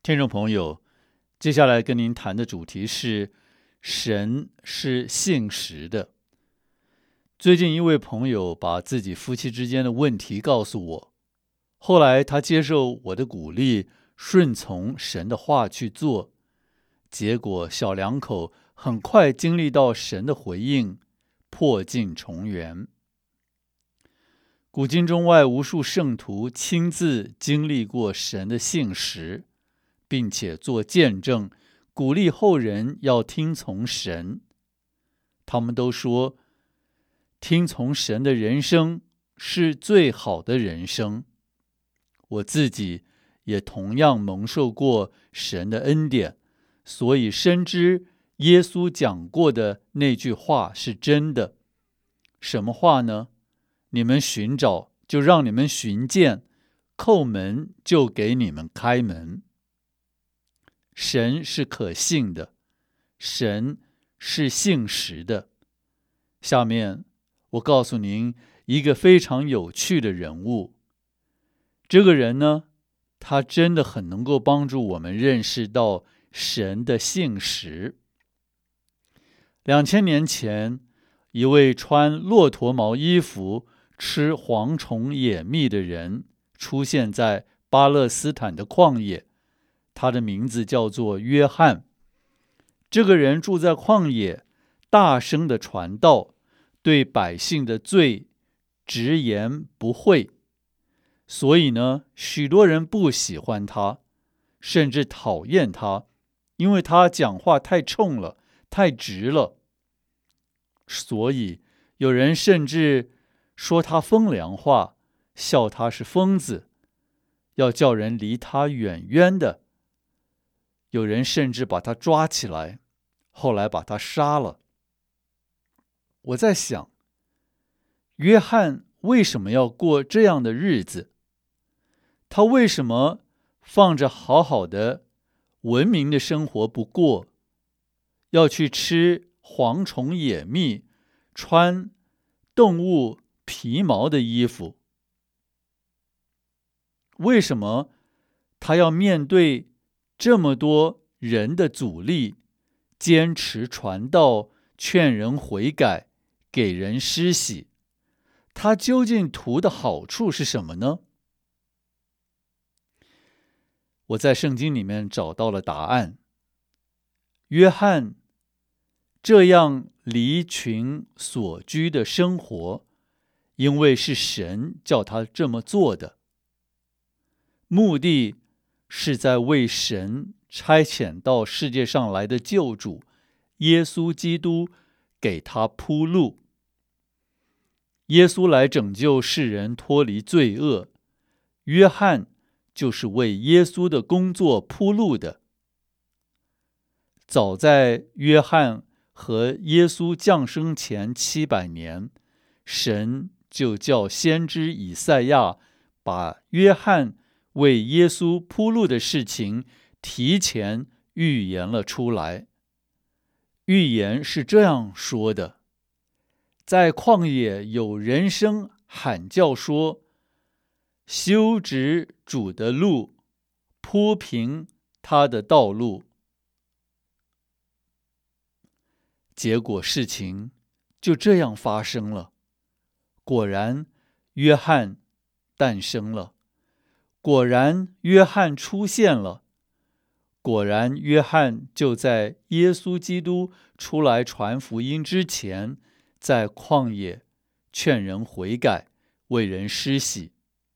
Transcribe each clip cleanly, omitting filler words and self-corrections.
听众朋友，接下来跟您谈的主题是神是信实的。最近一位朋友把自己夫妻之间的问题告诉我，后来他接受我的鼓励，顺从神的话去做，结果小两口很快经历到神的回应，破镜重圆。古今中外无数圣徒亲自经历过神的信实，并且做见证，鼓励后人要听从神。他们都说，听从神的人生是最好的人生。我自己也同样蒙受过神的恩典，所以深知耶稣讲过的那句话是真的。什么话呢？你们寻找，就让你们寻见；叩门，就给你们开门。神是可信的，神是信实的。下面我告诉您一个非常有趣的人物。这个人呢，他真的很能够帮助我们认识到神的信实。2000年前，一位穿骆驼毛衣服、吃蝗虫野蜜的人出现在巴勒斯坦的旷野，他的名字叫做约翰。这个人住在旷野，大声地传道，对百姓的罪直言不讳。所以呢，许多人不喜欢他，甚至讨厌他，因为他讲话太冲了，太直了。所以有人甚至说他风凉话，笑他是疯子，要叫人离他远远的。有人甚至把他抓起来，后来把他杀了。我在想，约翰为什么要过这样的日子？他为什么放着好好的文明的生活不过，要去吃蝗虫野蜜，穿动物皮毛的衣服？为什么他要面对这么多人的阻力，坚持传道，劝人悔改，给人施洗？他究竟图的好处是什么呢？我在圣经里面找到了答案。约翰这样离群所居的生活，因为是神叫他这么做的，目的是在为神差遣到世界上来的救主耶稣基督给他铺路。耶稣来拯救世人脱离罪恶，约翰就是为耶稣的工作铺路的。早在约翰和耶稣降生前700年，神就叫先知以赛亚把约翰为耶稣铺路的事情提前预言了出来。预言是这样说的：在旷野有人声喊叫说，修直主的路，铺平他的道路。结果事情就这样发生了。果然，约翰诞生了。果然，约翰出现了。果然，约翰就在耶稣基督出来传福音之前，在旷野劝人悔改，为人施洗。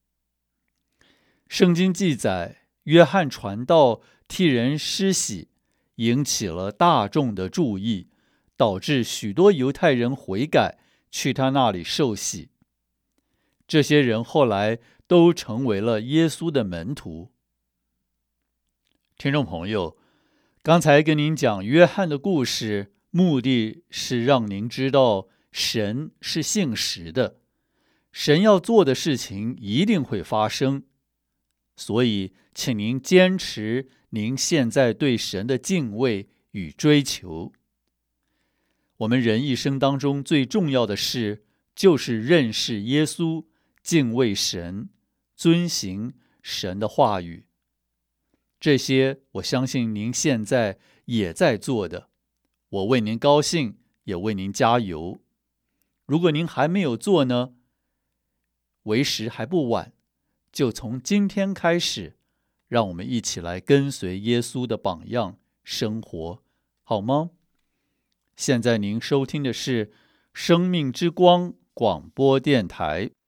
圣经记载，约翰传道替人施洗，引起了大众的注意，导致许多犹太人悔改，去他那里受洗。这些人后来都成为了耶稣的门徒。听众朋友，刚才跟您讲约翰的故事，目的是让您知道神是信实的，神要做的事情一定会发生。所以，请您坚持您现在对神的敬畏与追求。我们人一生当中最重要的事，就是认识耶稣，敬畏神，遵行神的话语。 这些我相信您现在也在做的，我为您高兴，也为您加油。如果您还没有做呢，为时还不晚，就从今天开始，让我们一起来跟随耶稣的榜样生活，好吗？现在您收听的是生命之光广播电台。